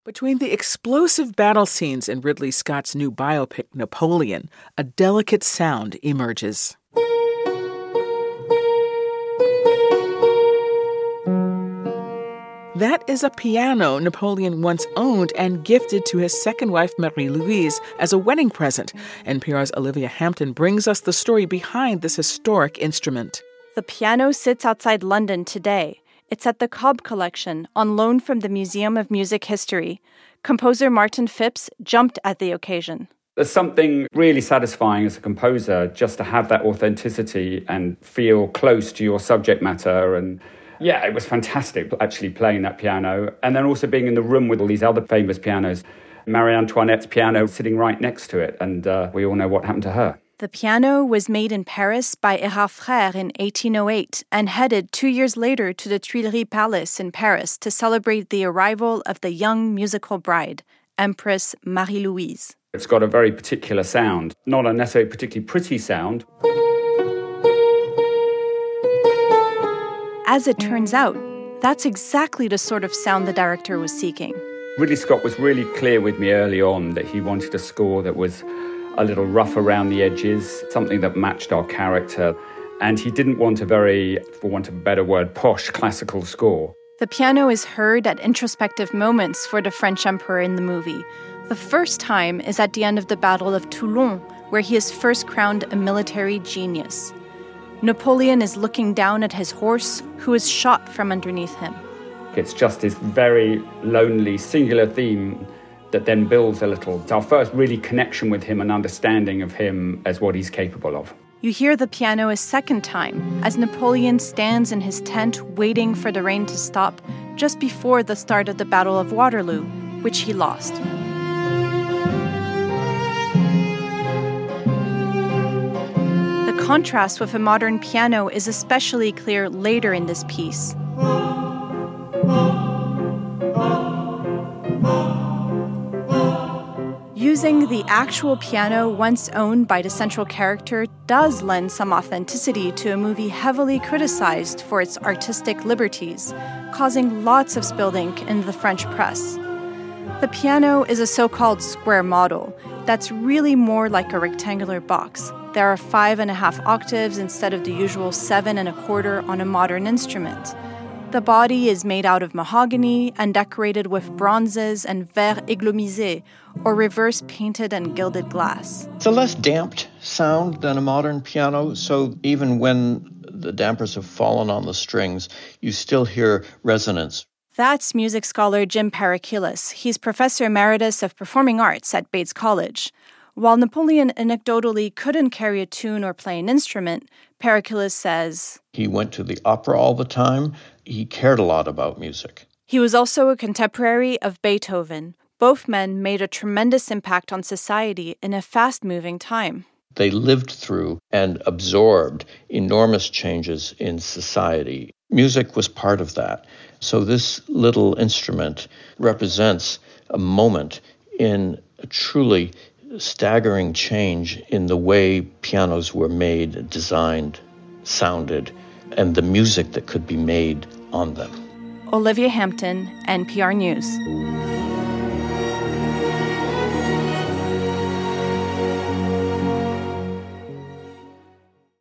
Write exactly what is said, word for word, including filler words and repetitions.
Between the explosive battle scenes in Ridley Scott's new biopic Napoleon, a delicate sound emerges. That is a piano Napoleon once owned and gifted to his second wife, Marie-Louise, as a wedding present. N P R's Olivia Hampton brings us the story behind this historic instrument. The piano sits outside London today. It's at the Cobb Collection, on loan from the Museum of Music History. Composer Martin Phipps jumped at the occasion. There's something really satisfying as a composer just to have that authenticity and feel close to your subject matter. And yeah, it was fantastic actually playing that piano. And then also being in the room with all these other famous pianos. Marie Antoinette's piano sitting right next to it. And uh, we all know what happened to her. The piano was made in Paris by Erard Frère in eighteen oh eight and headed two years later to the Tuileries Palace in Paris to celebrate the arrival of the young musical bride, Empress Marie-Louise. It's got a very particular sound, not a necessarily particularly pretty sound. As it turns out, that's exactly the sort of sound the director was seeking. Ridley Scott was really clear with me early on that he wanted a score that was a little rough around the edges, something that matched our character. And he didn't want a very, for want of a better word, posh classical score. The piano is heard at introspective moments for the French emperor in the movie. The first time is at the end of the Battle of Toulon, where he is first crowned a military genius. Napoleon is looking down at his horse, who is shot from underneath him. It's just this very lonely, singular theme that then builds a little. It's our first really connection with him and understanding of him as what he's capable of. You hear the piano a second time as Napoleon stands in his tent waiting for the rain to stop just before the start of the Battle of Waterloo, which he lost. The contrast with a modern piano is especially clear later in this piece. Using the actual piano once owned by the central character does lend some authenticity to a movie heavily criticized for its artistic liberties, causing lots of spill ink in the French press. The piano is a so-called square model that's really more like a rectangular box. There are five and a half octaves instead of the usual seven and a quarter on a modern instrument. The body is made out of mahogany and decorated with bronzes and verre églomisé, or reverse painted and gilded glass. It's a less damped sound than a modern piano, so even when the dampers have fallen on the strings, you still hear resonance. That's music scholar Jim Parakilis. He's professor emeritus of performing arts at Bates College. While Napoleon anecdotally couldn't carry a tune or play an instrument, Parakilis says he went to the opera all the time. He cared a lot about music. He was also a contemporary of Beethoven. Both men made a tremendous impact on society in a fast-moving time. They lived through and absorbed enormous changes in society. Music was part of that. So this little instrument represents a moment in a truly staggering change in the way pianos were made, designed, sounded, and the music that could be made on them. Olivia Hampton, N P R News.